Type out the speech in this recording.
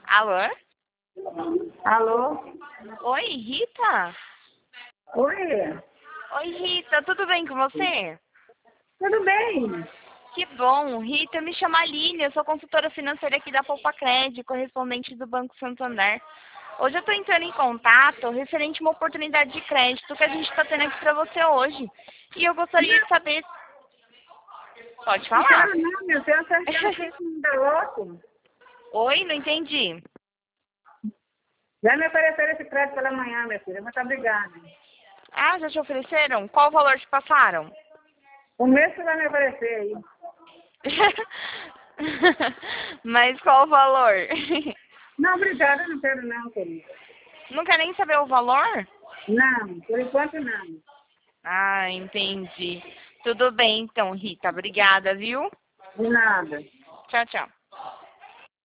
Alô? Alô? Oi, Rita? Oi? Oi, Rita, tudo bem com você? Tudo bem? Que bom. Rita, eu me chamo Aline, eu sou consultora financeira aqui da Poupa Cred, correspondente do Banco Santander. Hoje eu estou entrando em contato referente a uma oportunidade de crédito que a gente está tendo aqui para você hoje. E eu gostaria de saber... Pode Não falar. quero não, meu Deus, você quer me dar louco? Oi, não entendi. Já me ofereceram esse crédito pela manhã, minha filha. Muito obrigada. Ah, já te ofereceram? Qual o valor te passaram? O mês que vai me oferecer aí. Mas qual o valor? Não, obrigada, não quero não, querida. Não quer nem saber o valor? Não, por enquanto não. Ah, entendi. Tudo bem então, Rita. Obrigada, viu? De nada. Tchau, tchau.